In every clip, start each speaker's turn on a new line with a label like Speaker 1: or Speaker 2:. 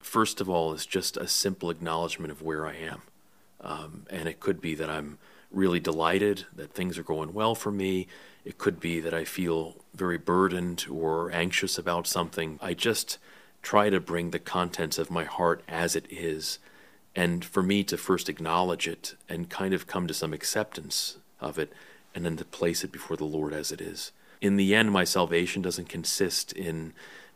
Speaker 1: first of all, is just a simple acknowledgement of where I am. And it could be that I'm really delighted that things are going well for me. It could be that I feel very burdened or anxious about something. I just try to bring the contents of my heart as it is, and for me to first acknowledge it and kind of come to some acceptance of it, and then to place it before the Lord as it is. In the end, my salvation doesn't consist in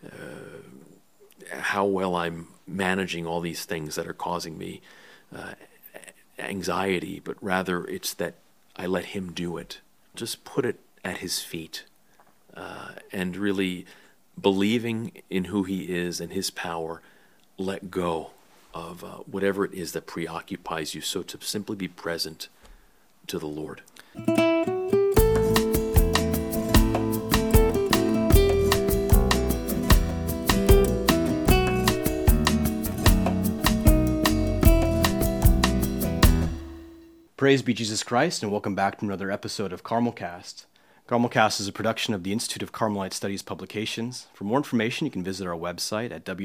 Speaker 1: how well I'm managing all these things that are causing me anxiety, but rather it's that I let Him do it. Just put it at His feet, and really believing in who He is and His power, let go of whatever it is that preoccupies you, so to simply be present to the Lord.
Speaker 2: Praise be Jesus Christ, and welcome back to another episode of Carmelcast. Carmelcast is a production of the Institute of Carmelite Studies Publications. For more information, you can visit our website at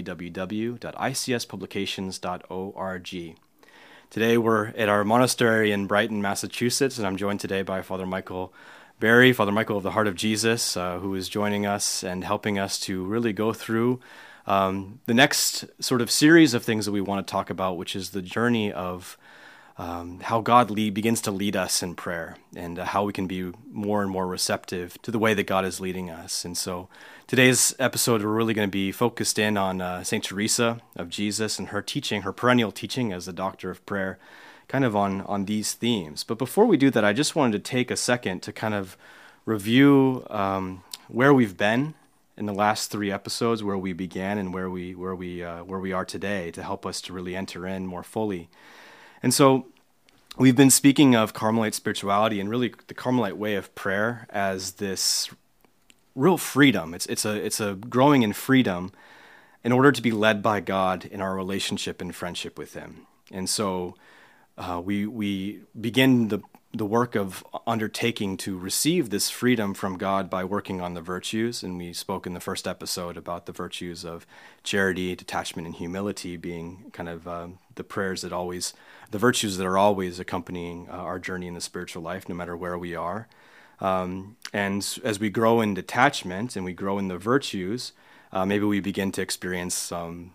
Speaker 2: www.icspublications.org. Today we're at our monastery in Brighton, Massachusetts, and I'm joined today by Father Michael Barry, Father Michael of the Heart of Jesus, who is joining us and helping us to really go through the next sort of series of things that we want to talk about, which is the journey of how God begins to lead us in prayer, and how we can be more and more receptive to the way that God is leading us. And so today's episode, we're really going to be focused in on St. Teresa of Jesus and her teaching, her perennial teaching as the doctor of prayer, kind of on these themes. But before we do that, I just wanted to take a second to kind of review where we've been in the last three episodes, where we began and where we are today, to help us to really enter in more fully. And so we've been speaking of Carmelite spirituality and really the Carmelite way of prayer as this real freedom. It's a growing in freedom in order to be led by God in our relationship and friendship with Him. And so we begin the work of undertaking to receive this freedom from God by working on the virtues. And we spoke in the first episode about the virtues of charity, detachment, and humility being kind of the virtues that are always accompanying our journey in the spiritual life, no matter where we are. And as we grow in detachment and we grow in the virtues, maybe we begin to experience in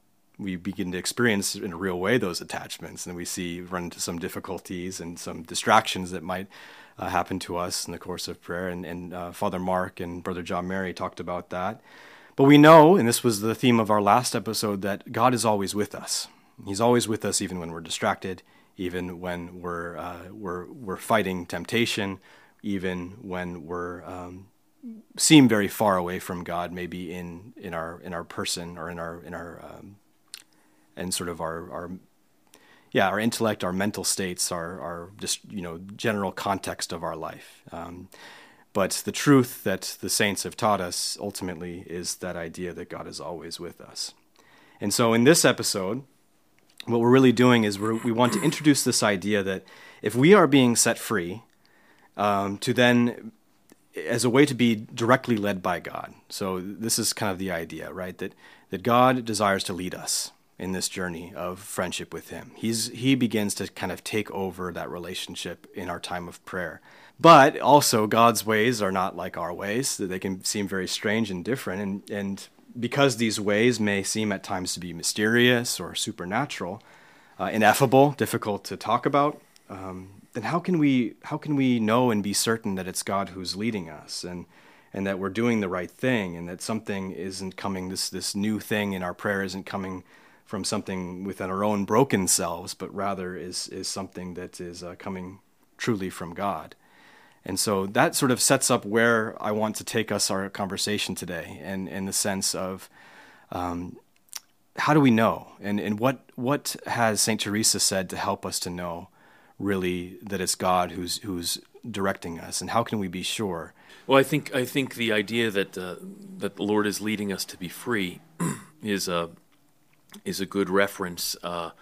Speaker 2: a real way those attachments, and we run into some difficulties and some distractions that might happen to us in the course of prayer. And Father Mark and Brother John Mary talked about that. But we know, and this was the theme of our last episode, that God is always with us. He's always with us, even when we're distracted, even when we're fighting temptation, even when we're seem very far away from God, maybe in our person or in our and sort of our intellect, our mental states, our just general context of our life. But the truth that the saints have taught us ultimately is that idea that God is always with us. And so in this episode, what we're really doing is we want to introduce this idea that if we are being set free, to then, as a way to be directly led by God. So this is kind of the idea, right? That God desires to lead us in this journey of friendship with Him. He begins to kind of take over that relationship in our time of prayer. But also God's ways are not like our ways, that they can seem very strange and different. And because these ways may seem at times to be mysterious or supernatural, ineffable, difficult to talk about, then how can we know and be certain that it's God who's leading us, and that we're doing the right thing, and that something isn't coming, this new thing in our prayer isn't coming from something within our own broken selves, but rather is something that is coming truly from God. And so that sort of sets up where I want to take our conversation today, and in the sense of how do we know, and what has St. Teresa said to help us to know really that it's God who's directing us, and how can we be sure?
Speaker 1: Well, I think the idea that the Lord is leading us to be free is a good reference,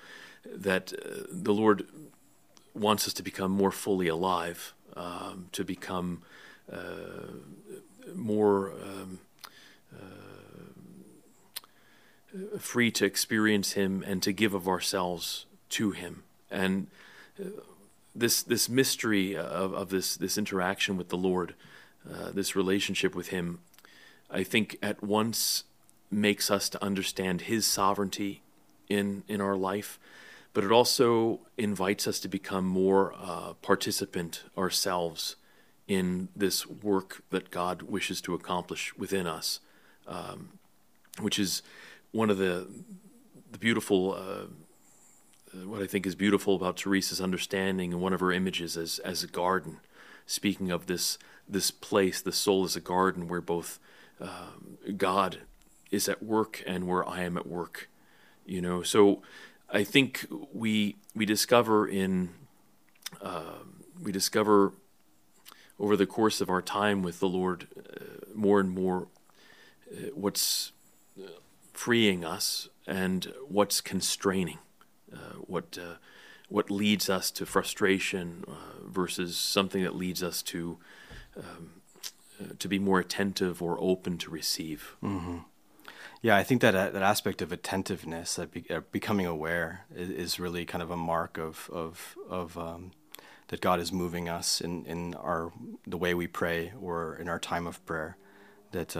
Speaker 1: that the Lord wants us to become more fully alive, to become more free to experience him and to give of ourselves to him. And this mystery of this interaction with the Lord, this relationship with him, I think at once makes us to understand his sovereignty in our life, but it also invites us to become more participant ourselves in this work that God wishes to accomplish within us, which is one of the beautiful, what I think is beautiful about Teresa's understanding and one of her images as a garden, speaking of this place, the soul is a garden where both God is at work and where I am at work. So I think we discover over the course of our time with the Lord more and more what's freeing us and what's constraining, what leads us to frustration versus something that leads us to be more attentive or open to receive.
Speaker 2: Mm-hmm. Yeah, I think that aspect of attentiveness, that becoming aware, is really kind of a mark of that God is moving us in the way we pray or in our time of prayer. That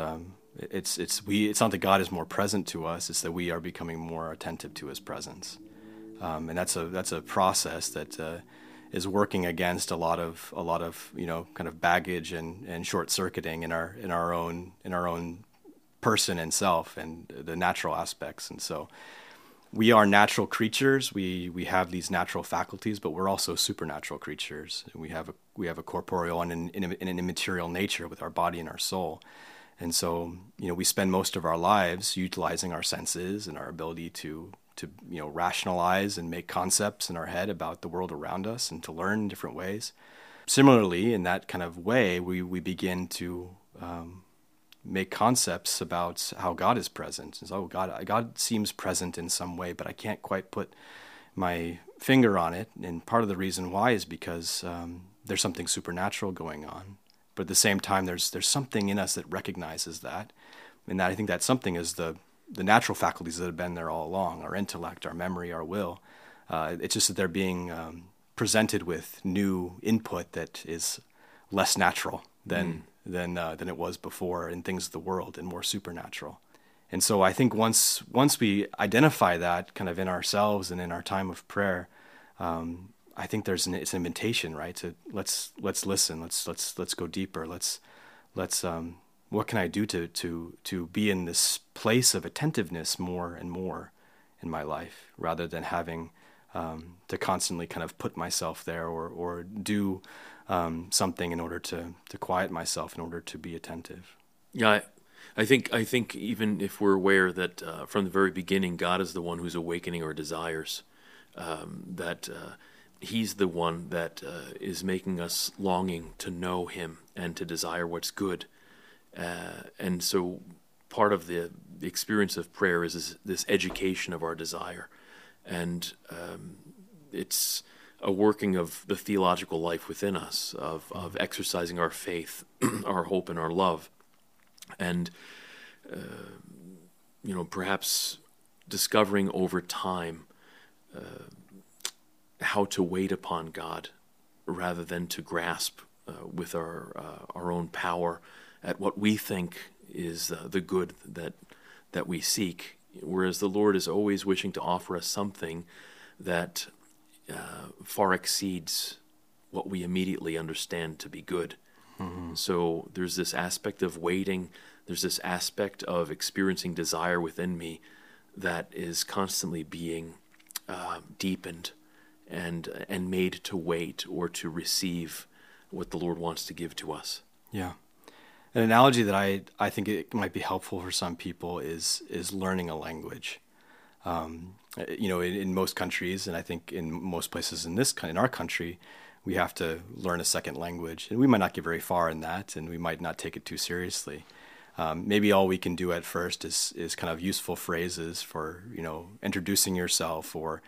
Speaker 2: it's not that God is more present to us; it's that we are becoming more attentive to His presence, and that's a process that is working against a lot of kind of baggage and short circuiting in our own person and self and the natural aspects. And so we are natural creatures. We have these natural faculties, but we're also supernatural creatures. We have a corporeal and an immaterial nature with our body and our soul. And so, we spend most of our lives utilizing our senses and our ability to rationalize and make concepts in our head about the world around us and to learn in different ways. Similarly, in that kind of way, we begin to make concepts about how God is present. So, God seems present in some way, but I can't quite put my finger on it. And part of the reason why is because there's something supernatural going on. But at the same time, there's something in us that recognizes that. And that I think that something is the natural faculties that have been there all along, our intellect, our memory, our will. It's just that they're being presented with new input that is less natural than it was before in things of the world and more supernatural. And so I think once we identify that kind of in ourselves and in our time of prayer, I think it's an invitation, right? To let's listen, let's go deeper. Let's what can I do to be in this place of attentiveness more and more in my life, rather than having to constantly kind of put myself there or do something in order to quiet myself in order to be attentive.
Speaker 1: Yeah, I think even if we're aware that from the very beginning God is the one who's awakening our desires, that He's the one that is making us longing to know Him and to desire what's good. And so part of the experience of prayer is this education of our desire. And it's a working of the theological life within us, of exercising our faith, our hope, and our love. And, perhaps discovering over time how to wait upon God rather than to grasp with our own power at what we think is the good that we seek, whereas the Lord is always wishing to offer us something that far exceeds what we immediately understand to be good. Mm-hmm. So there's this aspect of waiting, there's this aspect of experiencing desire within me that is constantly being deepened and made to wait or to receive what the Lord wants to give to us.
Speaker 2: Yeah. An analogy that I think it might be helpful for some people is learning a language. In most countries, and I think in most places in our country, we have to learn a second language, and we might not get very far in that, and we might not take it too seriously. Maybe all we can do at first is kind of useful phrases for introducing yourself or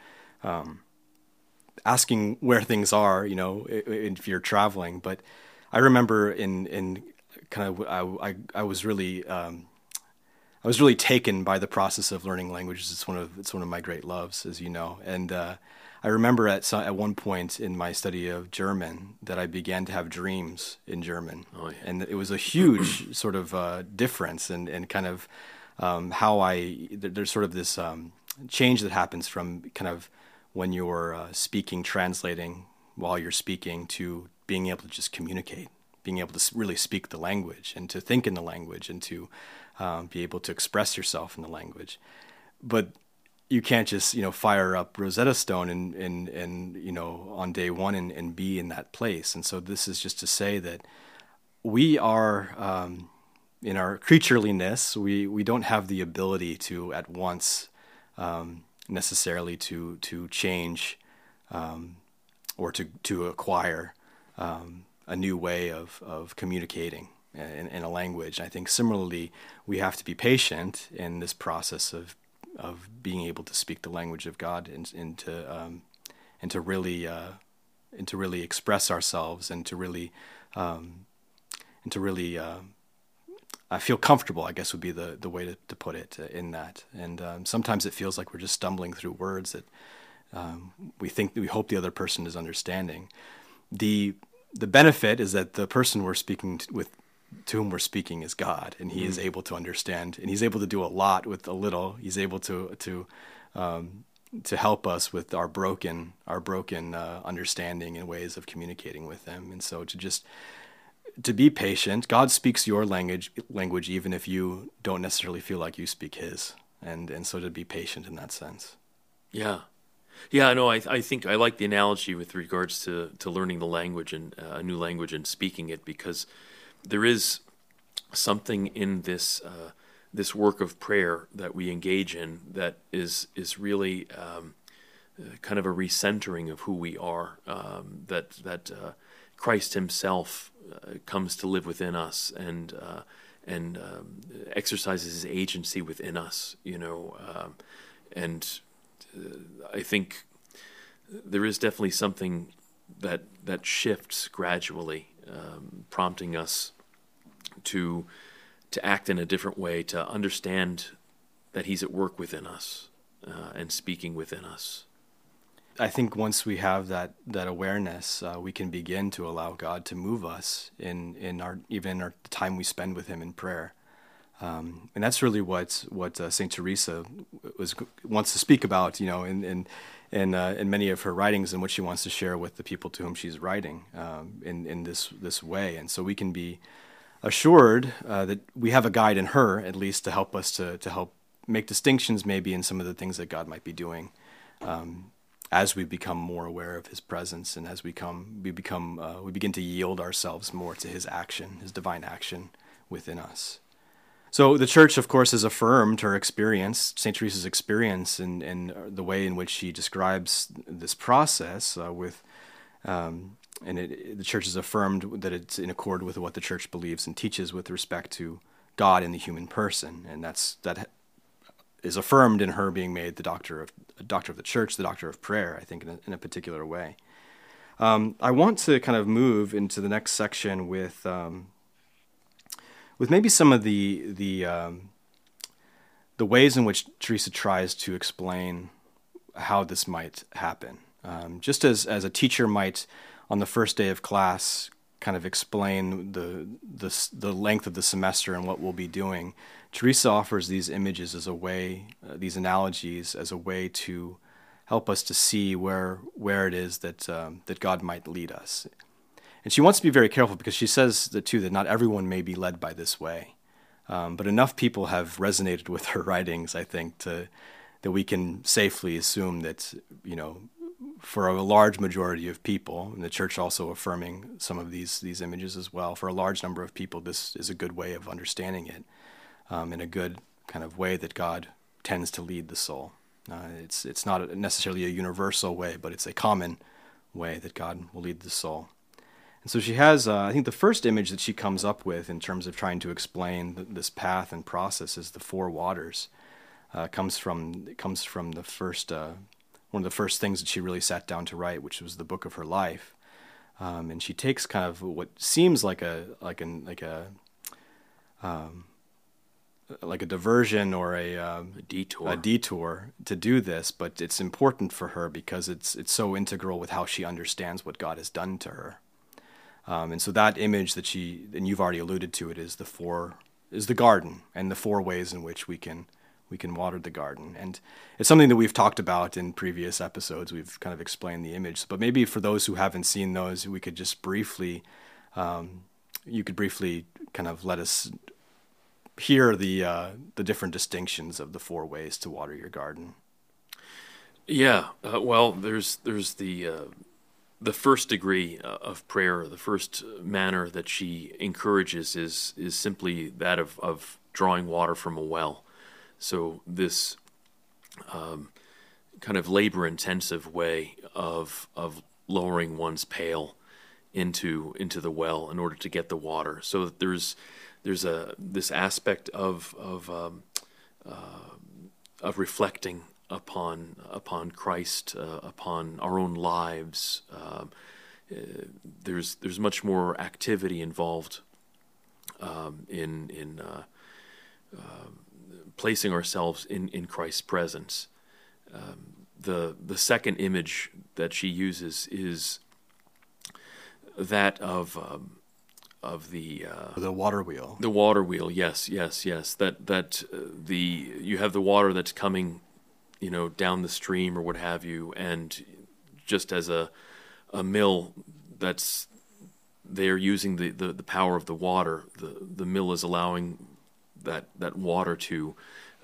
Speaker 2: asking where things are, if you're traveling. But I remember in kind of I was really I was really taken by the process of learning languages. It's one of my great loves, as you know. And I remember at one point in my study of German that I began to have dreams in German.
Speaker 1: Oh, yeah.
Speaker 2: And it was a huge sort of difference and kind of there's sort of this change that happens from kind of when you're speaking, translating while you're speaking, to being able to just communicate, being able to really speak the language and to think in the language and to be able to express yourself in the language. But you can't just, fire up Rosetta Stone and on day one and be in that place. And so this is just to say that we are, in our creatureliness, we don't have the ability to at once necessarily to change or to acquire a new way of communicating in a language. I think similarly, we have to be patient in this process of being able to speak the language of God and to really express ourselves and to really I feel comfortable, I guess would be the way to put it in that. And sometimes it feels like we're just stumbling through words that we hope the other person is understanding. The benefit is that the person we're speaking to whom we're speaking is God, and He is able to understand, and He's able to do a lot with a little. He's able to help us with our broken understanding and ways of communicating with Him. And so to be patient. God speaks your language even if you don't necessarily feel like you speak His, and so to be patient in that sense.
Speaker 1: Yeah. Yeah, no, I think I like the analogy with regards to learning the language and a new language and speaking it, because there is something in this work of prayer that we engage in that is really kind of a recentering of who we are. That Christ Himself comes to live within us and exercises His agency within us. And I think there is definitely something that shifts gradually, prompting us to act in a different way, to understand that He's at work within us and speaking within us.
Speaker 2: I think once we have that awareness, we can begin to allow God to move us in our time we spend with Him in prayer. And that's really what Saint Teresa wants to speak about, in many of her writings, and what she wants to share with the people to whom she's writing in this way. And so we can be assured that we have a guide in her, at least, to help us to help make distinctions maybe in some of the things that God might be doing as we become more aware of His presence, and as we begin to yield ourselves more to His action, His divine action within us. So the Church, of course, has affirmed her experience, St. Teresa's experience, in the way in which she describes this process the Church has affirmed that it's in accord with what the Church believes and teaches with respect to God and the human person, and that is affirmed in her being made the doctor of the Church, the doctor of prayer, I think, in a particular way. I want to kind of move into the next section with maybe some of the ways in which Teresa tries to explain how this might happen. Just as a teacher might, on the first day of class, kind of explain the length of the semester and what we'll be doing, Teresa offers these images as a way, these analogies as a way to help us to see where it is that God might lead us. And she wants to be very careful, because she says that not everyone may be led by this way. But enough people have resonated with her writings, I think, that we can safely assume that, for a large majority of people, and the Church also affirming some of these images as well, for a large number of people, this is a good way of understanding it, in a good kind of way that God tends to lead the soul. It's not necessarily a universal way, but it's a common way that God will lead the soul. And so she has, I think the first image that she comes up with in terms of trying to explain this path and process is the four waters. Comes from the first one of the first things that she really sat down to write, which was the book of her life. And she takes kind of what seems like a like a diversion or
Speaker 1: A detour.
Speaker 2: a detour to do this, but it's important for her because it's so integral with how she understands what God has done to her. And so that image that and you've already alluded to it, is the garden and the four ways in which we can water the garden. And it's something that we've talked about in previous episodes. We've kind of explained the image, but maybe for those who haven't seen those, we could just briefly, you could briefly kind of let us hear the different distinctions of the four ways to water your garden.
Speaker 1: Yeah, well, there's the first degree of prayer. The first manner that she encourages is simply that of drawing water from a well. So this kind of labor-intensive way of lowering one's pail into the well in order to get the water. So that there's this aspect of reflecting upon Christ, upon our own lives. There's much more activity involved in placing ourselves in Christ's presence. The second image that she uses is that of
Speaker 2: The water wheel.
Speaker 1: the water wheel. Yes. That you have the water that's coming, down the stream or what have you, and just as a mill that's they're using the power of the water, the mill is allowing that water to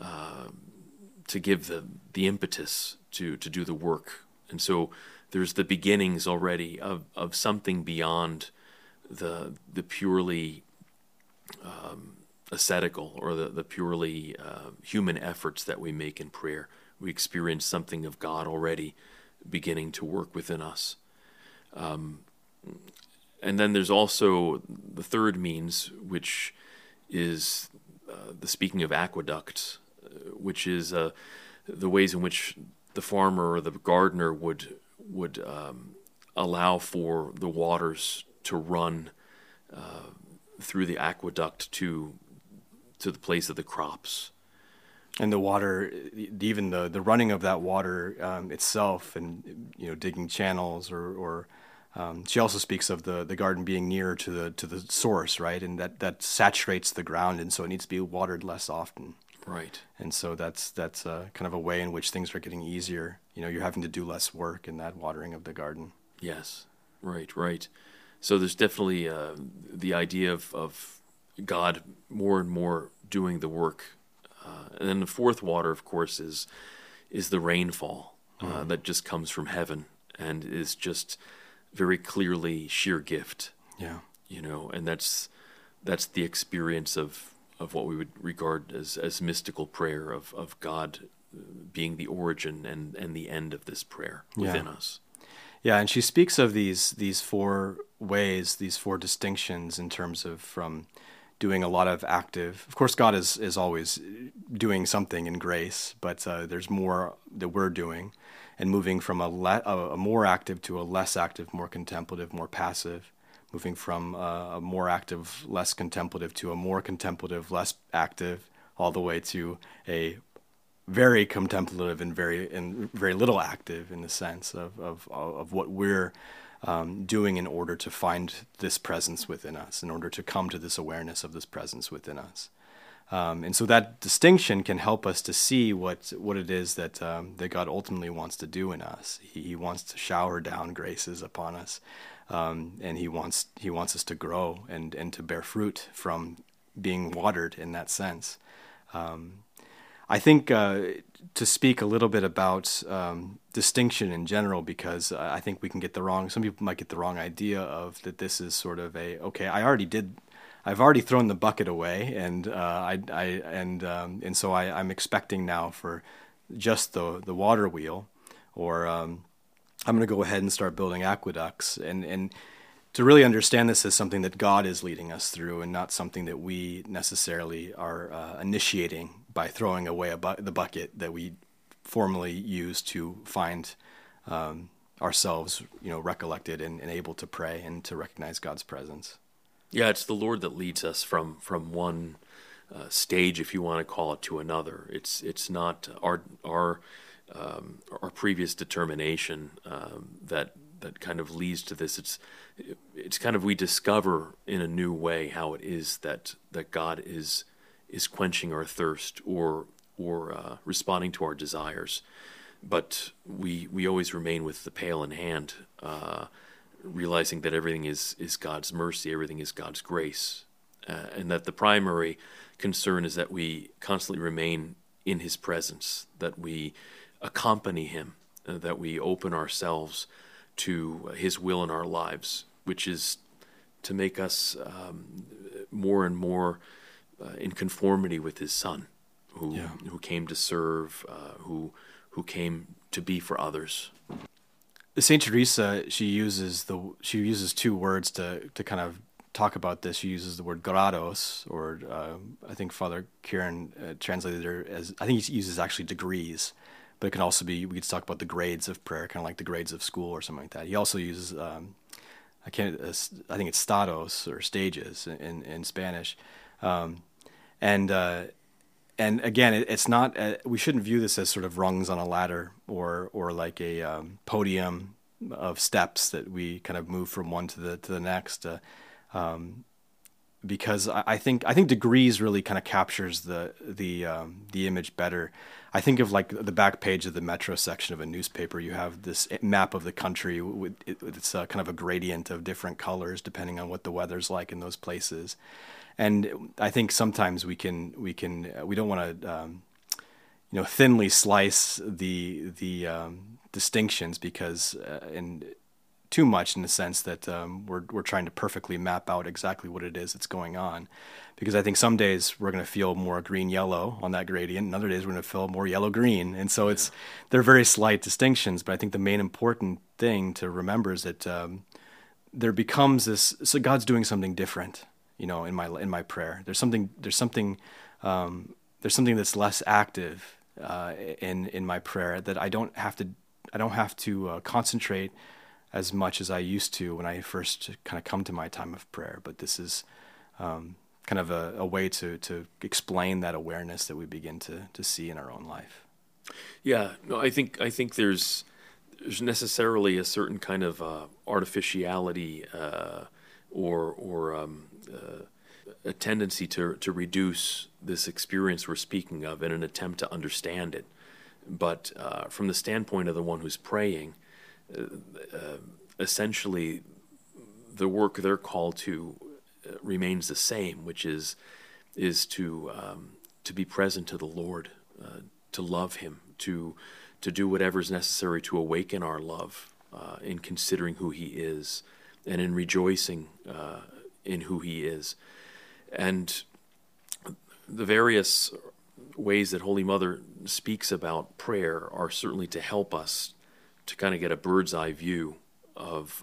Speaker 1: give the impetus to do the work. And so there's the beginnings already of something beyond the purely ascetical or the purely human efforts that we make in prayer. We experience something of God already beginning to work within us. And then there's also the third means, which is the speaking of aqueducts, which is the ways in which the farmer or the gardener would allow for the waters to run through the aqueduct to the place of the crops.
Speaker 2: And the water, even the running of that water itself, and digging channels, or she also speaks of the garden being nearer to the source, right? And that saturates the ground, and so it needs to be watered less often.
Speaker 1: Right.
Speaker 2: And so that's kind of a way in which things are getting easier. You're having to do less work in that watering of the garden.
Speaker 1: Yes. Right. So there's definitely the idea of God more and more doing the work. And then the fourth water, of course, is the rainfall that just comes from heaven and is just very clearly sheer gift.
Speaker 2: Yeah.
Speaker 1: And that's the experience of what we would regard as mystical prayer, of God being the origin and the end of this prayer within us.
Speaker 2: Yeah, and she speaks of these four ways, these four distinctions in terms of from doing a lot of active. Of course, God is always doing something in grace, but there's more that we're doing, and moving from a more active to a less active, more contemplative, more passive, moving from a more active, less contemplative to a more contemplative, less active, all the way to a very contemplative and very little active, in the sense of what we're doing in order to find this presence within us, in order to come to this awareness of this presence within us. And so that distinction can help us to see what it is that God ultimately wants to do in us. He wants to shower down graces upon us, and he wants us to grow and to bear fruit from being watered in that sense. I think to speak a little bit about distinction in general, because I think we can get some people might get the wrong idea of that this is sort of I've already thrown the bucket away, and so I'm expecting now for just the water wheel, or I'm going to go ahead and start building aqueducts, and to really understand this as something that God is leading us through, and not something that we necessarily are initiating by throwing away the bucket that we formally use to find ourselves, recollected and able to pray and to recognize God's presence.
Speaker 1: Yeah, it's the Lord that leads us from one stage, if you want to call it, to another. It's not our previous determination that kind of leads to this. It's kind of, we discover in a new way how it is that God is quenching our thirst or responding to our desires. But we always remain with the pail in hand, realizing that everything is God's mercy, everything is God's grace, and that the primary concern is that we constantly remain in His presence, that we accompany Him, that we open ourselves to His will in our lives, which is to make us more and more in conformity with His Son, who came to serve, who came to be for others.
Speaker 2: Saint Teresa, she uses two words to kind of talk about this. She uses the word grados, or I think Father Kieran translated it as, I think he uses actually degrees, but it can also be, we could talk about the grades of prayer, kind of like the grades of school or something like that. He also uses, I think it's stados, or stages in Spanish. And again, it's not, we shouldn't view this as sort of rungs on a ladder or like a podium of steps that we kind of move from one to the next. Because I think degrees really kind of captures the image better. I think of like the back page of the Metro section of a newspaper. You have this map of the country it's kind of a gradient of different colors depending on what the weather's like in those places. And I think sometimes we don't want to thinly slice the distinctions, because too much, in the sense that we're trying to perfectly map out exactly what it is that's going on. Because I think some days we're going to feel more green-yellow on that gradient, and other days we're going to feel more yellow-green. And so they're very slight distinctions, but I think the main important thing to remember is that there becomes this, so God's doing something different, in my prayer. There's something that's less active in my prayer, that I don't have to concentrate as much as I used to when I first kind of come to my time of prayer. But this is kind of a way to explain that awareness that we begin to see in our own life.
Speaker 1: Yeah, no, I think there's necessarily a certain kind of artificiality or a tendency to reduce this experience we're speaking of in an attempt to understand it. But from the standpoint of the one who's praying, essentially the work they're called to remains the same, which is to be present to the Lord, to love Him, to do whatever's necessary to awaken our love in considering who He is and in rejoicing in who He is. And the various ways that Holy Mother speaks about prayer are certainly to help us to kind of get a bird's eye view of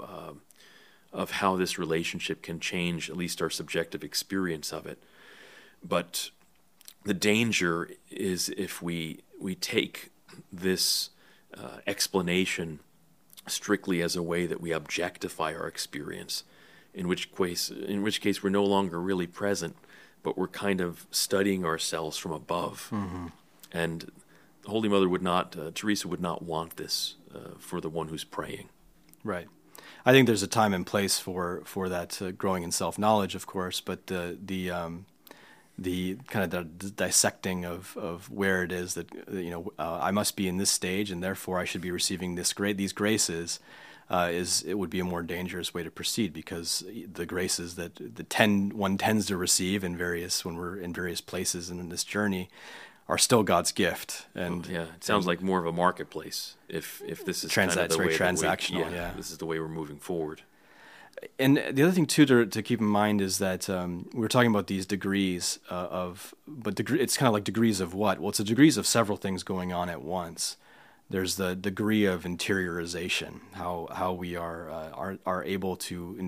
Speaker 1: how this relationship can change at least our subjective experience of it. But the danger is if we take this explanation strictly as a way that we objectify our experience, in which case we're no longer really present, but we're kind of studying ourselves from above. Mm-hmm. And Holy Mother Teresa would not want this for the one who's praying.
Speaker 2: Right. I think there's a time and place for that growing in self-knowledge, of course, but the kind of the dissecting of where it is that I must be in this stage, and therefore I should be receiving these graces. It would be a more dangerous way to proceed, because the graces that one tends to receive when we're in various places in this journey are still God's gift. And
Speaker 1: it sounds like more of a marketplace. If this is kind of the way
Speaker 2: transactional,
Speaker 1: this is the way we're moving forward.
Speaker 2: And the other thing too to keep in mind is that we were talking about these degrees it's kind of like degrees of what? Well, it's the degrees of several things going on at once. There's the degree of interiorization, how we are able to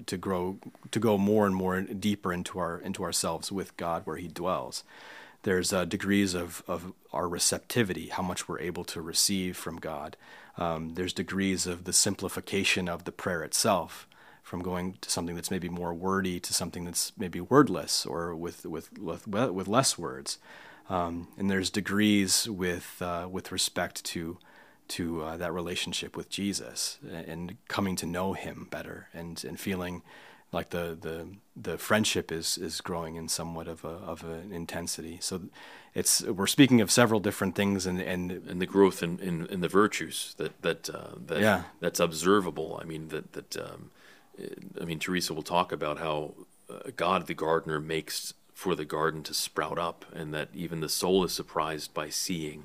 Speaker 2: go more and more deeper into ourselves with God, where He dwells. There's degrees of our receptivity, how much we're able to receive from God. There's degrees of the simplification of the prayer itself. from going to something that's maybe more wordy to something that's maybe wordless or with less words. And there's degrees with respect to that relationship with Jesus and coming to know him better and feeling like the friendship is growing in somewhat of an intensity. So we're speaking of several different things and
Speaker 1: the growth in the virtues that's observable. I mean Teresa will talk about how God the gardener makes for the garden to sprout up, and that even the soul is surprised by seeing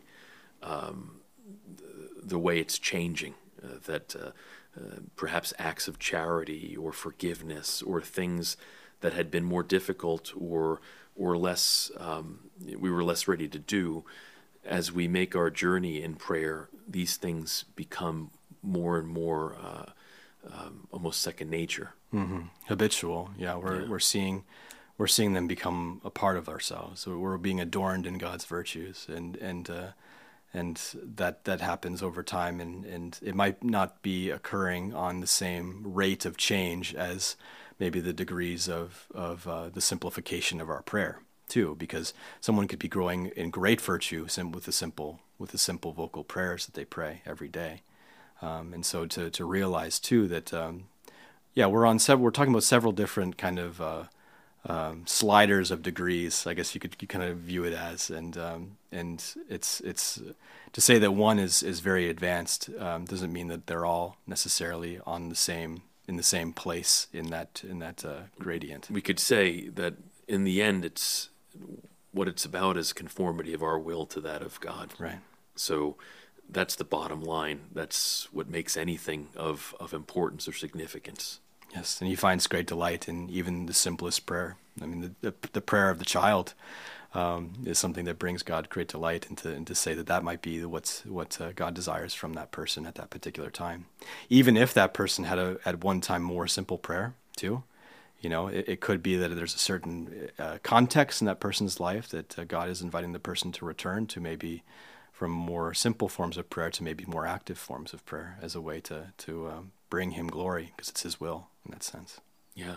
Speaker 1: the way it's changing, perhaps acts of charity or forgiveness or things that had been more difficult or less, we were less ready to do. As we make our journey in prayer, these things become more and more almost second nature.
Speaker 2: Mm-hmm. Habitual. Yeah, we're seeing them become a part of ourselves. So we're being adorned in God's virtues, and that happens over time, and it might not be occurring on the same rate of change as maybe the degrees of the simplification of our prayer too, because someone could be growing in great virtue with the simple vocal prayers that they pray every day, and so to realize too that we're talking about several different kind of sliders of degrees, I guess you kind of view it as, and it's to say that one is very advanced doesn't mean that they're all necessarily in the same place in that gradient.
Speaker 1: We could say that in the end, what it's about is conformity of our will to that of God.
Speaker 2: Right.
Speaker 1: So that's the bottom line. That's what makes anything of importance or significance.
Speaker 2: Yes, and he finds great delight in even the simplest prayer. I mean, the prayer of the child is something that brings God great delight, and to say that might be what God desires from that person at that particular time. Even if that person had at one time more simple prayer too, it could be that there's a certain context in that person's life that God is inviting the person to return to, maybe from more simple forms of prayer to maybe more active forms of prayer, as a way to bring him glory, because it's his will in that sense.
Speaker 1: Yeah.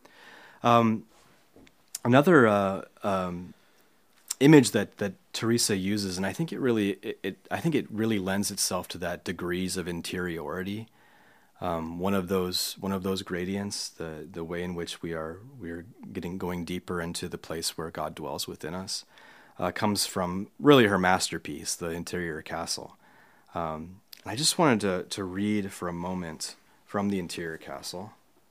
Speaker 2: Another image that Teresa uses, and I think it really lends itself to that degrees of interiority. One of those gradients, the way in which we're going deeper into the place where God dwells within us, comes from really her masterpiece, The Interior Castle. I just wanted to read for a moment from The Interior Castle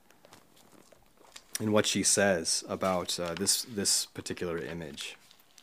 Speaker 2: and what she says about this particular image.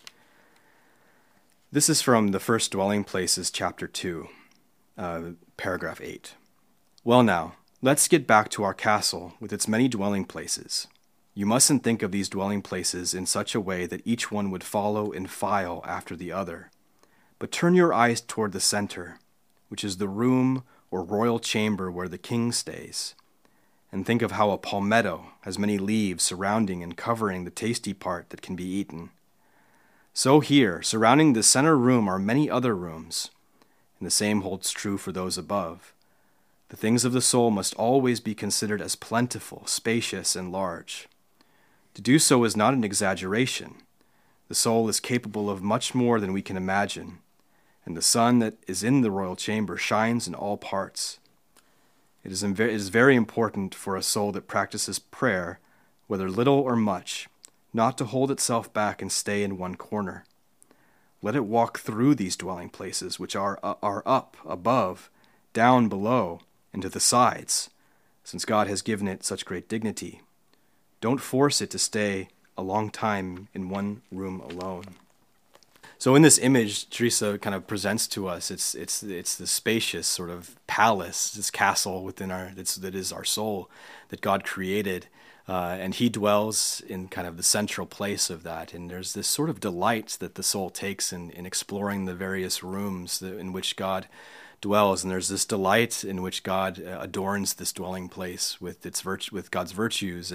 Speaker 2: This is from The First Dwelling Places, Chapter 2, Paragraph 8. Well now, let's get back to our castle with its many dwelling places. You mustn't think of these dwelling places in such a way that each one would follow in file after the other, but turn your eyes toward the center, which is the room or royal chamber where the king stays, and think of how a palmetto has many leaves surrounding and covering the tasty part that can be eaten. So here, surrounding the center room, are many other rooms, and the same holds true for those above. The things of the soul must always be considered as plentiful, spacious, and large. To do so is not an exaggeration. The soul is capable of much more than we can imagine, and the sun that is in the royal chamber shines in all parts. It is very important for a soul that practices prayer, whether little or much, not to hold itself back and stay in one corner. Let it walk through these dwelling places, which are up, above, down, below, and to the sides, since God has given it such great dignity. Don't force it to stay a long time in one room alone. So in this image, Teresa kind of presents to us it's the spacious sort of palace, this castle within that is our soul that God created, and He dwells in kind of the central place of that. And there's this sort of delight that the soul takes in exploring the various rooms in which God dwells, and there's this delight in which God adorns this dwelling place with with God's virtues,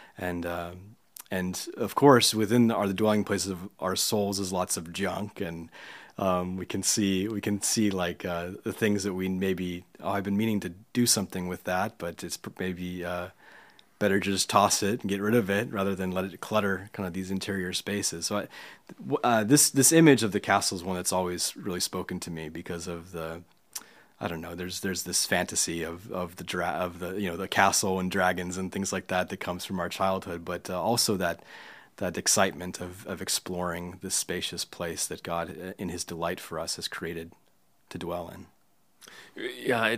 Speaker 2: and of course, within the dwelling places of our souls is lots of junk, and we can see like the things that we maybe I've been meaning to do something with that, but it's maybe better just toss it and get rid of it rather than let it clutter kind of these interior spaces. So this image of the castle is one that's always really spoken to me because of I don't know. There's this fantasy of the castle and dragons and things like that comes from our childhood, but also that excitement of exploring this spacious place that God, in His delight for us, has created to dwell in.
Speaker 1: Yeah,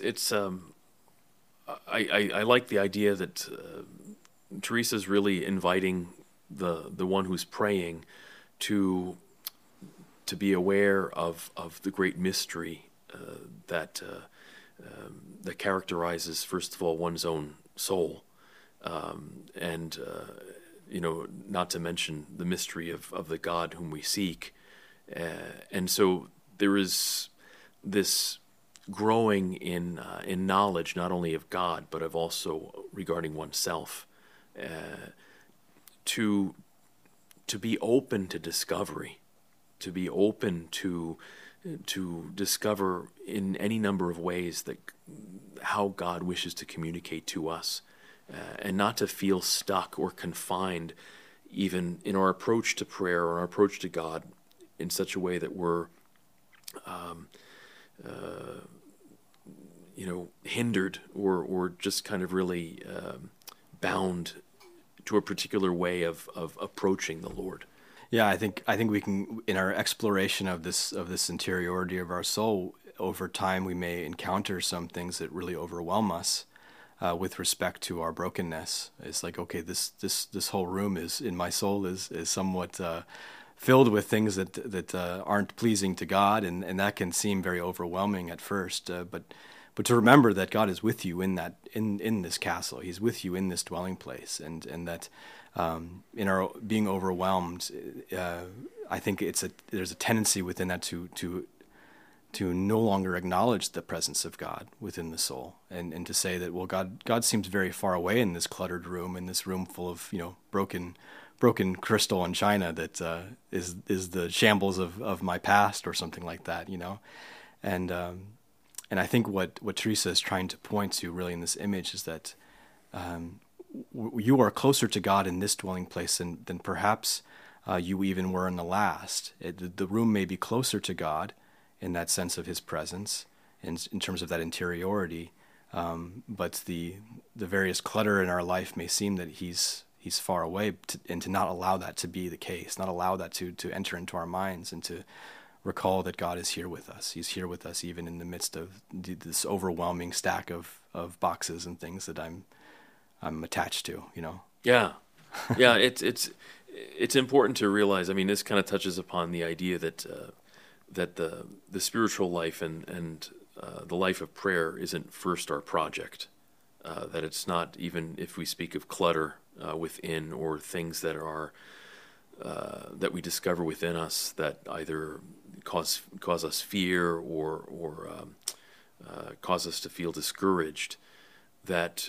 Speaker 1: I like the idea that Teresa's really inviting the one who's praying to be aware of the great mystery that characterizes, first of all, one's own soul, and not to mention the mystery of the God whom we seek, and so there is this growing in knowledge, not only of God but of also regarding oneself, to be open to discovery, to be open to discover in any number of ways that how God wishes to communicate to us, and not to feel stuck or confined even in our approach to prayer or our approach to God in such a way that we're hindered or just kind of really bound to a particular way of approaching the Lord.
Speaker 2: Yeah, I think we can, in our exploration of this interiority of our soul, over time we may encounter some things that really overwhelm us with respect to our brokenness. It's like, okay, this whole room in my soul is somewhat filled with things that aren't pleasing to God, and that can seem very overwhelming at first. But to remember that God is with you in this castle, He's with you in this dwelling place, and that in our being overwhelmed, I think there's a tendency within that to no longer acknowledge the presence of God within the soul, and to say that, well, God seems very far away in this cluttered room, in this room full of broken crystal and china that is the shambles of my past or something like that, and I think what Teresa is trying to point to really in this image is that you are closer to God in this dwelling place than perhaps you even were in the last. The room may be closer to God in that sense of His presence, in terms of that interiority, but the various clutter in our life may seem that He's far away, and to not allow that to be the case, not allow that to enter into our minds, and to recall that God is here with us. He's here with us even in the midst of this overwhelming stack of boxes and things that I'm attached to,
Speaker 1: Yeah. It's important to realize. I mean, this kind of touches upon the idea that the spiritual life and the life of prayer isn't first our project. That it's not, even if we speak of clutter within, or things that are that we discover within us that either cause us fear or cause us to feel discouraged, that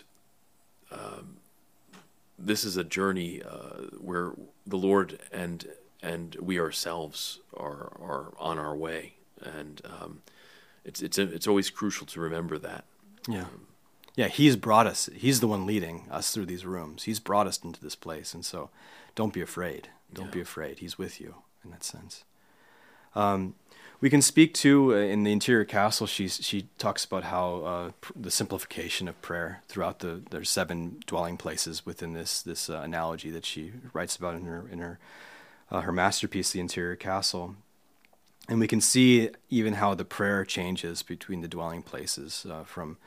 Speaker 1: this is a journey where the Lord and we ourselves are on our way, and it's always crucial to remember that.
Speaker 2: Yeah, He's brought us. He's the one leading us through these rooms. He's brought us into this place, and so don't be afraid. Don't be afraid. He's with you in that sense. We can speak to in the interior castle. She talks about how the simplification of prayer throughout there's 7 dwelling places within this analogy that she writes about in her masterpiece, The Interior Castle. And we can see even how the prayer changes between the dwelling places, from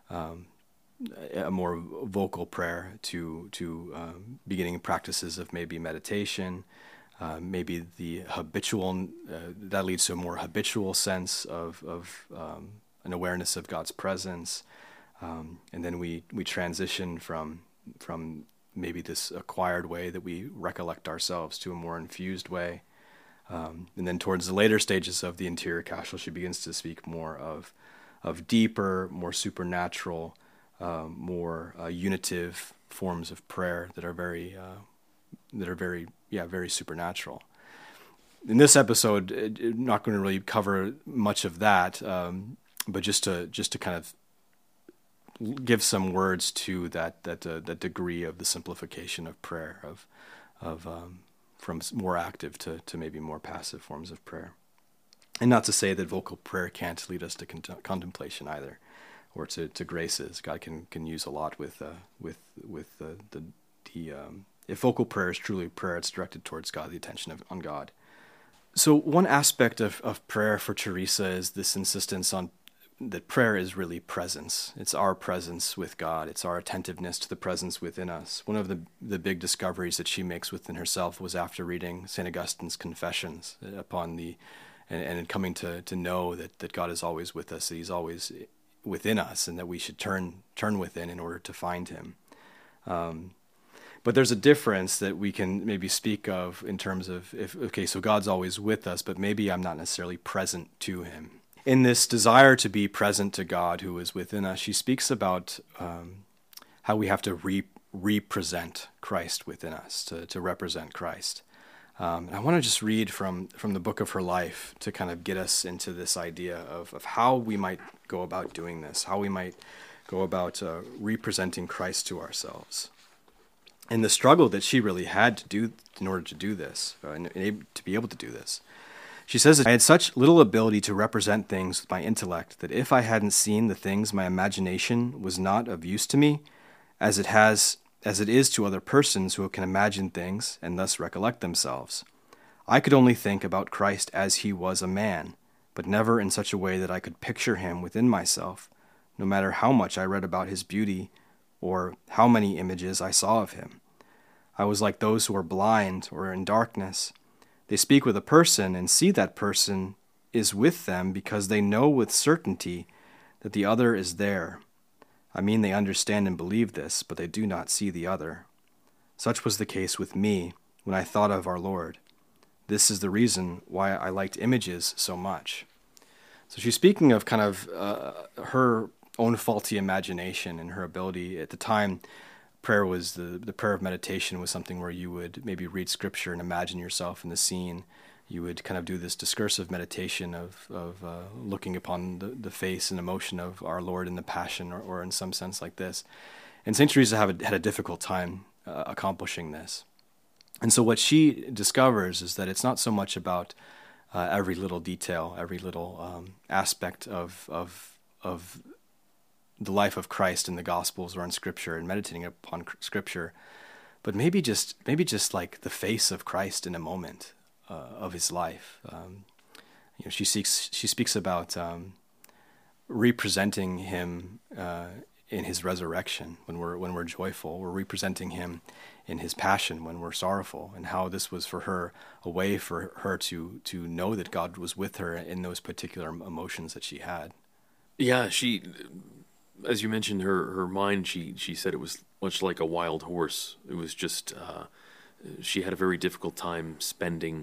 Speaker 2: a more vocal prayer to beginning practices of maybe meditation, maybe the habitual, that leads to a more habitual sense of an awareness of God's presence, and then we transition from maybe this acquired way that we recollect ourselves to a more infused way, and then towards the later stages of the interior castle, she begins to speak more of deeper, more supernatural, more unitive forms of prayer that are very supernatural. In this episode, I'm not going to really cover much of that, but just to kind of give some words to that degree of the simplification of prayer, from more active to maybe more passive forms of prayer. And not to say that vocal prayer can't lead us to contemplation either, or to graces. God can use a lot with if vocal prayer is truly prayer, it's directed towards God, the attention on God. So one aspect of prayer for Teresa is this insistence on that prayer is really presence. It's our presence with God. It's our attentiveness to the presence within us. One of the big discoveries that she makes within herself was after reading St. Augustine's Confessions and coming to know that God is always with us, that he's always within us, and that we should turn within in order to find him. But there's a difference that we can maybe speak of in terms of, so God's always with us, but maybe I'm not necessarily present to him. In this desire to be present to God who is within us, she speaks about how we have to represent Christ within us, to represent Christ. And I want to just read from the book of her life to kind of get us into this idea of how we might go about doing this, how we might go about representing Christ to ourselves. And the struggle that she really had to do in order to do this, and to be able to do this. She says, I had such little ability to represent things with my intellect that if I hadn't seen the things my imagination was not of use to me, as it is to other persons who can imagine things and thus recollect themselves, I could only think about Christ as he was a man, but never in such a way that I could picture him within myself, no matter how much I read about his beauty or how many images I saw of him. I was like those who are blind or in darkness. They speak with a person and see that person is with them because they know with certainty that the other is there. I mean, they understand and believe this, but they do not see the other. Such was the case with me when I thought of our Lord. This is the reason why I liked images so much. So she's speaking of kind of her own faulty imagination and her ability. At the time, prayer was the prayer of meditation was something where you would maybe read scripture and imagine yourself in the scene. You would kind of do this discursive meditation of looking upon the face and emotion of our Lord in the Passion, or in some sense like this. And St. Teresa had a difficult time accomplishing this. And so what she discovers is that it's not so much about every little detail, every little aspect of the life of Christ in the Gospels or in Scripture and meditating upon Scripture, but maybe just like the face of Christ in a moment of his life. She speaks about representing him in his resurrection when we're joyful. We're representing him in his passion when we're sorrowful, and how this was for her a way for her to know that God was with her in those particular emotions that she had.
Speaker 1: Yeah, she, as you mentioned, her mind, she said it was much like a wild horse. It was just, she had a very difficult time spending,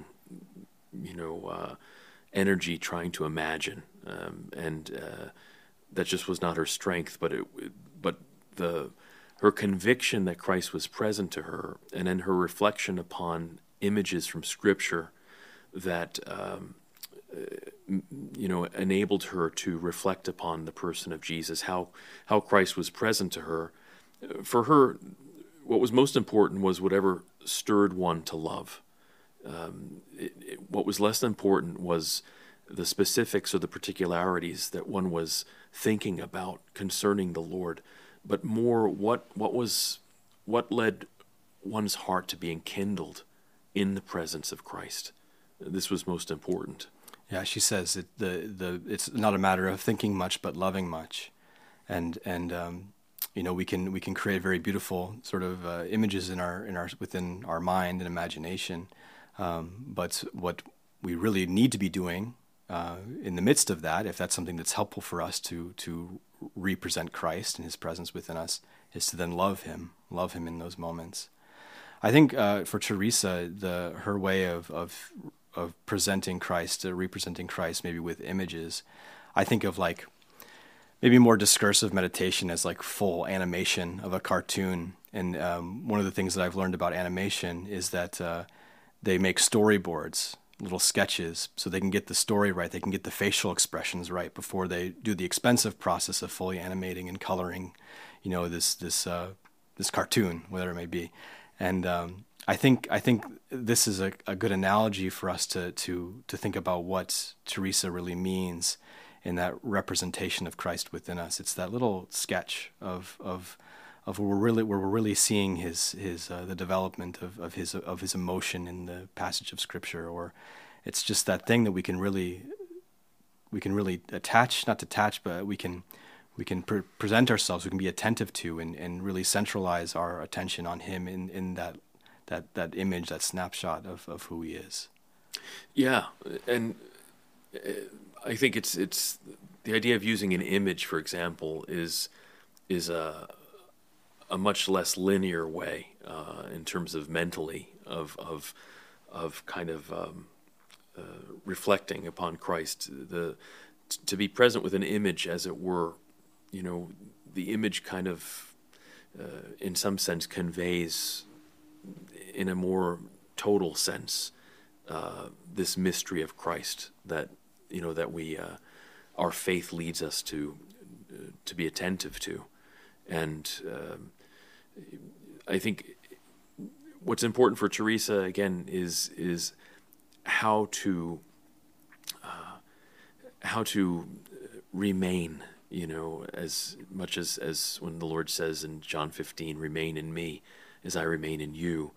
Speaker 1: energy trying to imagine, and that just was not her strength. But her conviction that Christ was present to her, and then her reflection upon images from Scripture that enabled her to reflect upon the person of Jesus, how Christ was present to her. For her, what was most important was whatever stirred one to love. What was less important was the specifics or the particularities that one was thinking about concerning the Lord, but more what led one's heart to being kindled in the presence of Christ. This was most important.
Speaker 2: Yeah, she says it's not a matter of thinking much, but loving much, and we can create very beautiful sort of images within our mind and imagination, but what we really need to be doing in the midst of that, if that's something that's helpful for us to represent Christ and His presence within us, is to then love Him in those moments. I think for Teresa, her way of presenting Christ, representing Christ, maybe with images, I think of like maybe more discursive meditation as like full animation of a cartoon. And one of the things that I've learned about animation is that they make storyboards little sketches so they can get the story right, they can get the facial expressions right before they do the expensive process of fully animating and coloring, this cartoon, whatever it may be. And I think this is a good analogy for us to think about what Teresa really means in that representation of Christ within us. It's that little sketch of where we're really seeing his the development of his emotion in the passage of Scripture, or it's just that thing that we can really present ourselves, we can be attentive to, and really centralize our attention on him in that image, that snapshot of who he is.
Speaker 1: Yeah, and I think it's the idea of using an image, for example, is a much less linear way in terms of mentally of kind of reflecting upon Christ. To be present with an image, as it were, the image kind of in some sense conveys, in a more total sense, this mystery of Christ that we our faith leads us to be attentive to. And I think what's important for Teresa, again, is how to remain, as much as when the Lord says in John 15, "Remain in me as I remain in you."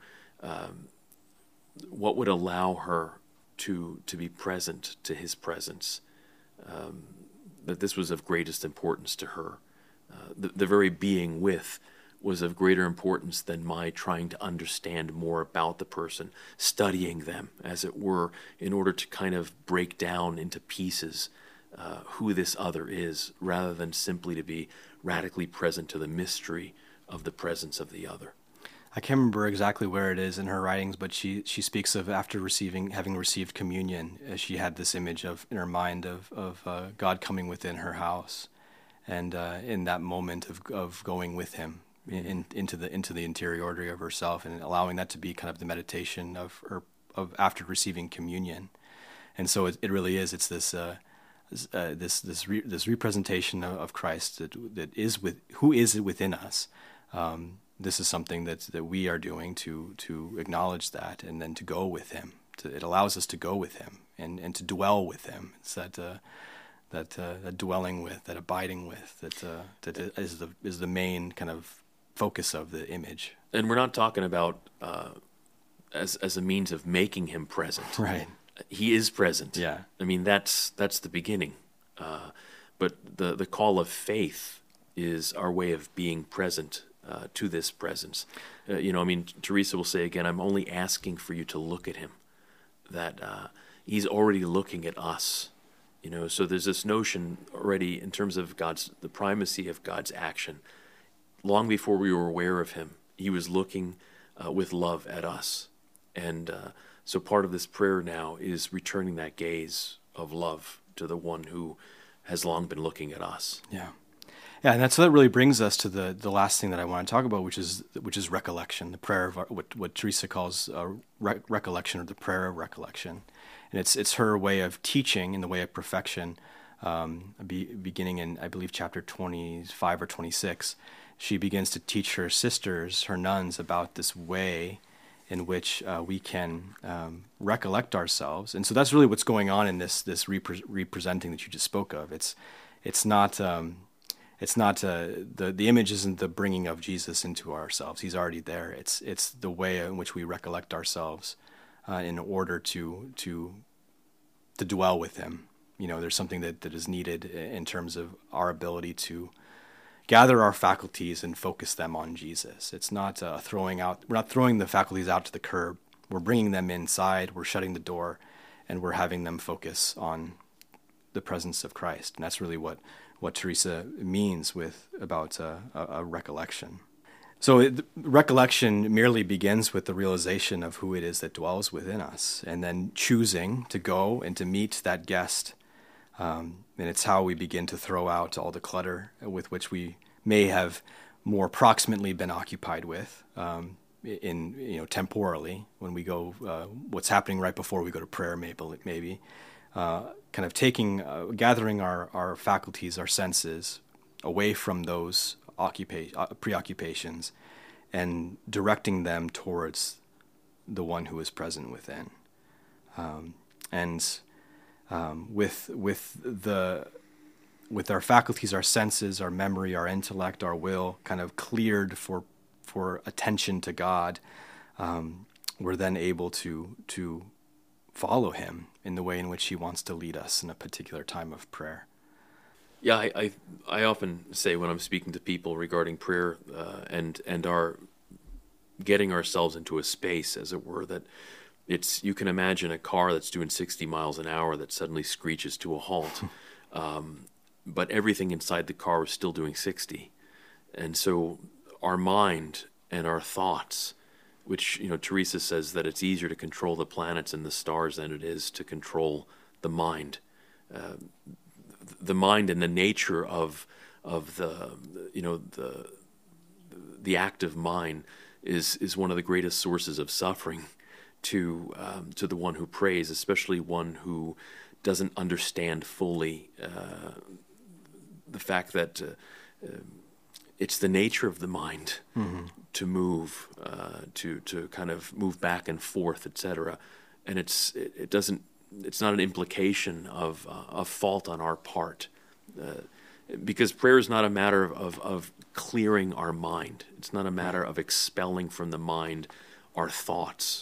Speaker 1: What would allow her to be present to his presence? That this was of greatest importance to her. The very being with was of greater importance than my trying to understand more about the person, studying them, as it were, in order to kind of break down into pieces who this other is, rather than simply to be radically present to the mystery of the presence of the other.
Speaker 2: I can't remember exactly where it is in her writings, but she speaks of after having received communion, she had this image in her mind of God coming within her house, and in that moment of going with him into the interiority of herself, and allowing that to be kind of the meditation of after receiving communion. And so it really is. It's this this representation of Christ that is who is within us. This is something that we are doing to acknowledge that, and then to go with him. It allows us to go with him and to dwell with him. It's that dwelling with, that abiding with, that is the main kind of focus of the image.
Speaker 1: And we're not talking about as a means of making him present.
Speaker 2: Right.
Speaker 1: He is present.
Speaker 2: Yeah.
Speaker 1: I mean, that's the beginning. But the call of faith is our way of being present to this presence. Teresa will say again, I'm only asking for you to look at him, that he's already looking at us. So there's this notion already in terms of the primacy of God's action. Long before we were aware of him, he was looking with love at us. And so part of this prayer now is returning that gaze of love to the one who has long been looking at us.
Speaker 2: Yeah. Yeah, and that really brings us to the last thing that I want to talk about, which is recollection, the prayer of what Teresa calls recollection, or the prayer of recollection, and it's her way of teaching in the way of perfection. Beginning in, I believe, chapter 25 or 26, she begins to teach her sisters, her nuns, about this way in which we can recollect ourselves, and so that's really what's going on in this representing that you just spoke of. It's not. It's not the image isn't the bringing of Jesus into ourselves. He's already there. It's the way in which we recollect ourselves in order to dwell with him. There's something that is needed in terms of our ability to gather our faculties and focus them on Jesus. It's not throwing out. We're not throwing the faculties out to the curb. We're bringing them inside. We're shutting the door, and we're having them focus on the presence of Christ. And that's really what Teresa means about a recollection. So recollection merely begins with the realization of who it is that dwells within us, and then choosing to go and to meet that guest. And it's how we begin to throw out all the clutter with which we may have more proximately been occupied with. in temporally when we go, what's happening right before we go to prayer, maybe kind of gathering our faculties, our senses away from those preoccupations and directing them towards the one who is present within. With our faculties, our senses, our memory, our intellect, our will kind of cleared for attention to God, we're then able to follow him in the way in which he wants to lead us in a particular time of prayer.
Speaker 1: Yeah, I often say when I'm speaking to people regarding prayer and our getting ourselves into a space, as it were, that you can imagine a car that's doing 60 miles an hour that suddenly screeches to a halt, but everything inside the car is still doing 60. And so our mind and our thoughts, which, Teresa says that it's easier to control the planets and the stars than it is to control the mind. The mind and the nature of the active mind is one of the greatest sources of suffering to the one who prays, especially one who doesn't understand fully the fact that it's the nature of the mind to move, to kind of move back and forth, etc. And it's not an implication of fault on our part, because prayer is not a matter of clearing our mind. It's not a matter of expelling from the mind our thoughts.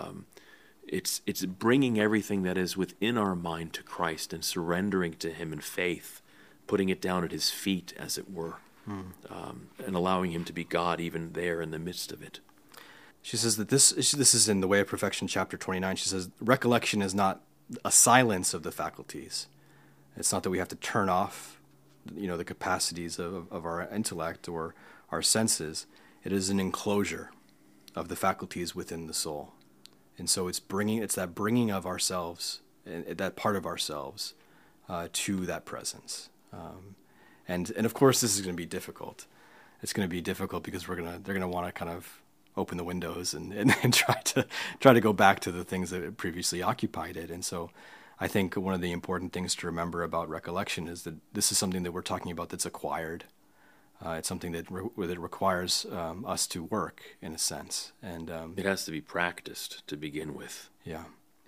Speaker 1: It's bringing everything that is within our mind to Christ and surrendering to him in faith, putting it down at his feet, as it were, and allowing him to be God even there in the midst of it.
Speaker 2: She says that this is in The Way of Perfection, chapter 29. She says, recollection is not a silence of the faculties. It's not that we have to turn off, the capacities of our intellect or our senses. It is an enclosure of the faculties within the soul. And so it's that bringing of ourselves, that part of ourselves, to that presence. And of course, this is going to be difficult. It's going to be difficult because they're going to want to kind of open the windows and try to go back to the things that previously occupied it. And so I think one of the important things to remember about recollection is that this is something that we're talking about that's acquired. It's something that requires us to work, in a sense. And
Speaker 1: it has to be practiced to begin with.
Speaker 2: Yeah.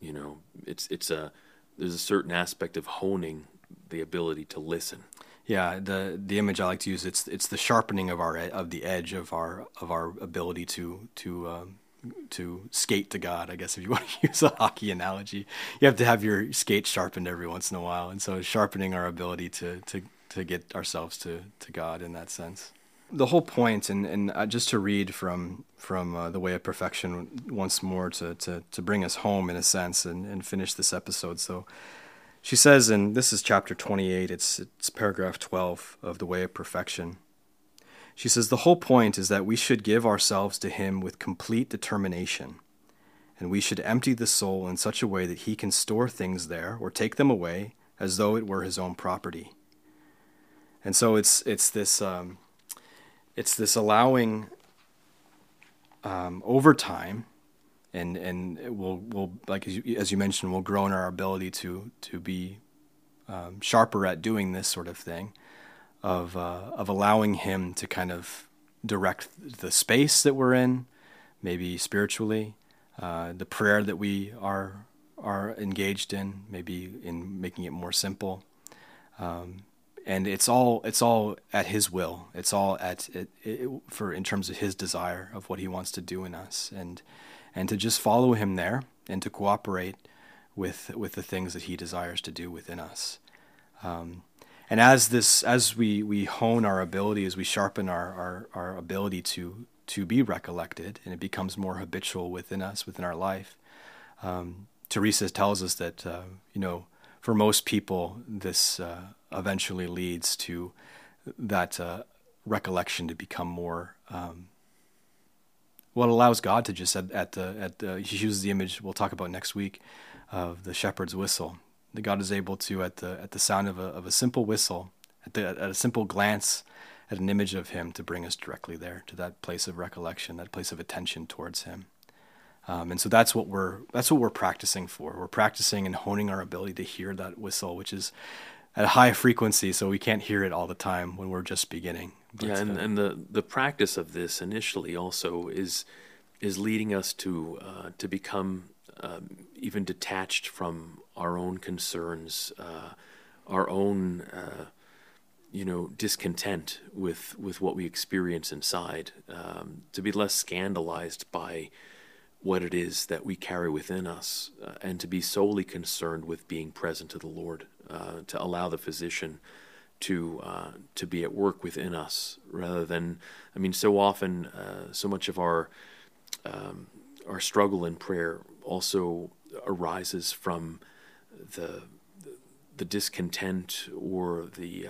Speaker 2: There's
Speaker 1: a certain aspect of honing the ability to listen.
Speaker 2: Yeah, the image I like to use, it's the sharpening of the edge of our ability to skate to God, I guess, if you want to use a hockey analogy. You have to have your skate sharpened every once in a while, and so sharpening our ability to get ourselves to God in that sense. The whole point, and just to read from The Way of Perfection once more to bring us home in a sense and finish this episode. So she says, and this is chapter 28, it's paragraph 12 of The Way of Perfection. She says, the whole point is that we should give ourselves to him with complete determination, and we should empty the soul in such a way that he can store things there or take them away as though it were his own property. And so it's this allowing over time, and we'll like as you mentioned, we'll grow in our ability to be sharper at doing this sort of thing, of allowing him to kind of direct the space that we're in, maybe spiritually, the prayer that we are engaged in, maybe in making it more simple. And it's all at his will. It's all in terms of his desire of what he wants to do in us, and to just follow him there and to cooperate with the things that he desires to do within us. And as we hone our ability, as we sharpen our ability to be recollected, and it becomes more habitual within us, within our life. Teresa tells us that for most people, this eventually leads to that recollection to become more. What allows God to just she uses the image we'll talk about next week of the shepherd's whistle. That God is able to at the sound of a simple whistle, at a simple glance at an image of him to bring us directly there to that place of recollection, that place of attention towards him. And so that's what we're practicing for. We're practicing and honing our ability to hear that whistle, which is at a high frequency, so we can't hear it all the time when we're just beginning. But,
Speaker 1: and the practice of this initially also is leading us to become even detached from our own concerns, our own discontent with what we experience inside, to be less scandalized by what it is that we carry within us, and to be solely concerned with being present to the Lord, to allow the physician to be at work within us, rather than, so often, so much of our struggle in prayer also arises from the discontent or the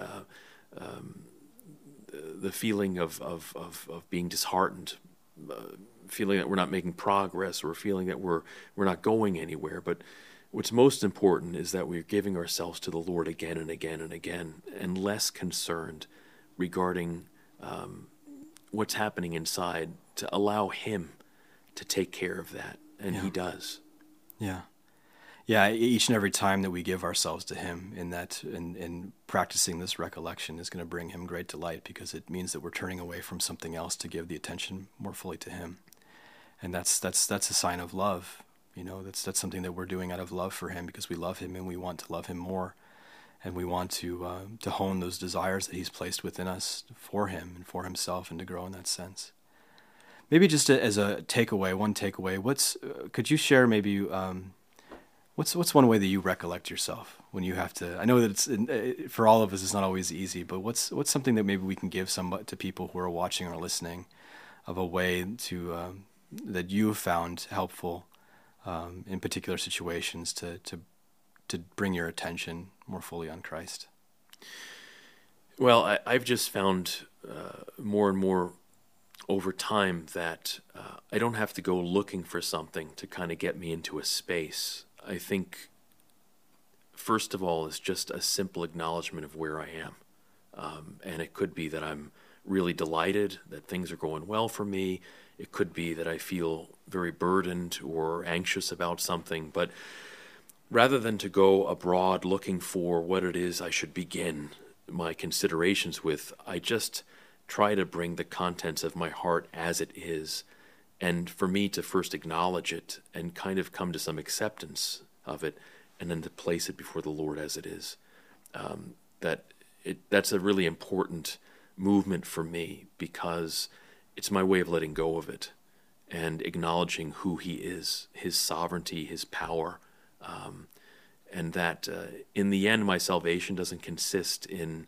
Speaker 1: feeling of being disheartened, feeling that we're not making progress, or feeling that we're not going anywhere. But what's most important is that we're giving ourselves to the Lord again and again and again, and less concerned regarding what's happening inside, to allow him to take care of that. And he does.
Speaker 2: Yeah, each and every time that we give ourselves to him in practicing this recollection is going to bring him great delight, because it means that we're turning away from something else to give the attention more fully to him. And that's a sign of love. That's something that we're doing out of love for him, because we love him and we want to love him more. And we want to hone those desires that he's placed within us for him and for himself, and to grow in that sense. Maybe just as a takeaway, could you share maybe what's one way that you recollect yourself when you have to? I know that it's for all of us, it's not always easy, but what's something that maybe we can give to people who are watching or listening, of a way to that you have found helpful in particular situations to bring your attention more fully on Christ?
Speaker 1: Well, I've just found more and more over time that I don't have to go looking for something to kind of get me into a space. I think, first of all, it's just a simple acknowledgement of where I am. And it could be that I'm really delighted that things are going well for me. It could be that I feel very burdened or anxious about something. But rather than to go abroad looking for what it is I should begin my considerations with, I just try to bring the contents of my heart as it is, and for me to first acknowledge it and kind of come to some acceptance of it, and then to place it before the Lord as it is. That's a really important movement for me, because it's my way of letting go of it and acknowledging who he is, his sovereignty, his power, and that in the end my salvation doesn't consist in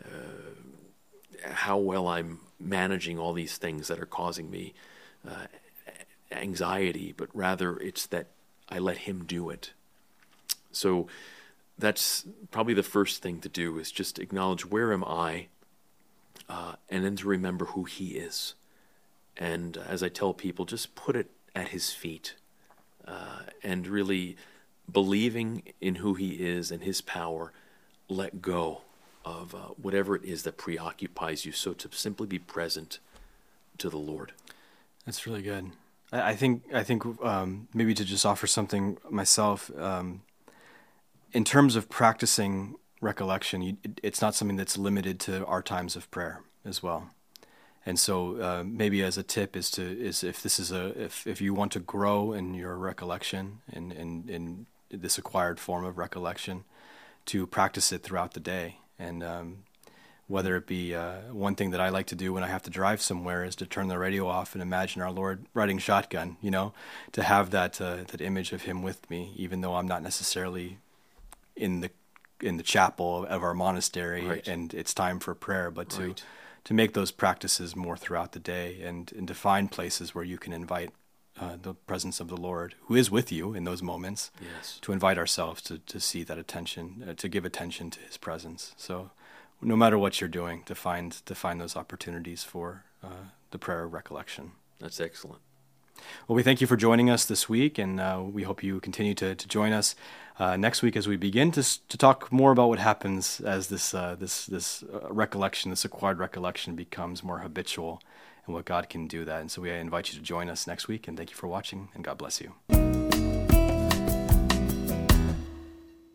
Speaker 1: how well I'm managing all these things that are causing me anxiety, but rather it's that I let him do it. So that's probably the first thing to do, is just acknowledge, where am I, and then to remember who he is. And as I tell people, just put it at his feet, and really believing in who he is and his power, let go of whatever it is that preoccupies you, so to simply be present to the Lord.
Speaker 2: That's really good. I think maybe to just offer something myself, in terms of practicing recollection, it's not something that's limited to our times of prayer as well. And so maybe as a tip is if you want to grow in your recollection, in this acquired form of recollection, to practice it throughout the day. And whether it be one thing that I like to do when I have to drive somewhere is to turn the radio off and imagine our Lord riding shotgun, to have that image of him with me, even though I'm not necessarily in the chapel of our monastery, right, and it's time for prayer, but to make those practices more throughout the day, and to find places where you can invite the presence of the Lord, who is with you in those moments,
Speaker 1: yes,
Speaker 2: to invite ourselves to see that attention, to give attention to his presence. So no matter what you're doing, to find those opportunities for the prayer of recollection.
Speaker 1: That's excellent.
Speaker 2: Well, we thank you for joining us this week, and we hope you continue to join us next week as we begin to talk more about what happens as this recollection, this acquired recollection, becomes more habitual, and what God can do that. And so we invite you to join us next week, and thank you for watching, and God bless you.